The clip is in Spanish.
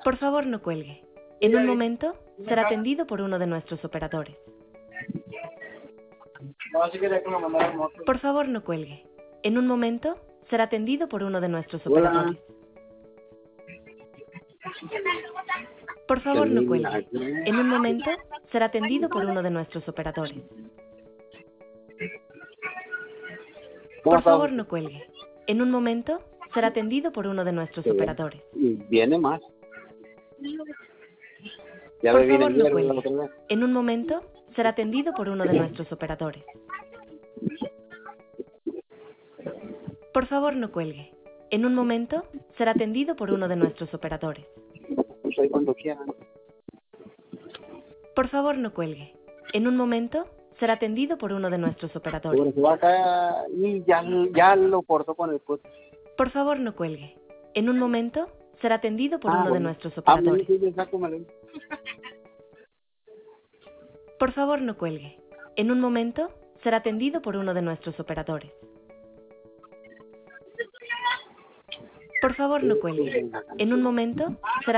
Por favor, no cuelgue. En un momento será atendido por uno de nuestros operadores. Por favor, no cuelgue. En un momento será atendido por uno de nuestros operadores. Por favor, no cuelgue. En un momento será atendido por uno de nuestros operadores. Por favor, no cuelgue. En un momento será atendido por uno de nuestros operadores. Y viene más. Ya Por me viene favor, no el cuelgue. otra vez. En un momento será atendido por uno de nuestros operadores. Por favor, no cuelgue. En un momento será atendido por uno de nuestros operadores. Pues ahí cuando quieran. Por favor, no cuelgue. En un momento será atendido por uno de nuestros operadores. Bueno, se va acá y ya lo cortó con el coche. Por favor, no cuelgue. En un momento será atendido por uno de bueno. nuestros operadores. Sí, sácamelo. Por favor, no cuelgue. En un momento será atendido por uno de nuestros operadores. Por favor, no cuelgue. En un momento será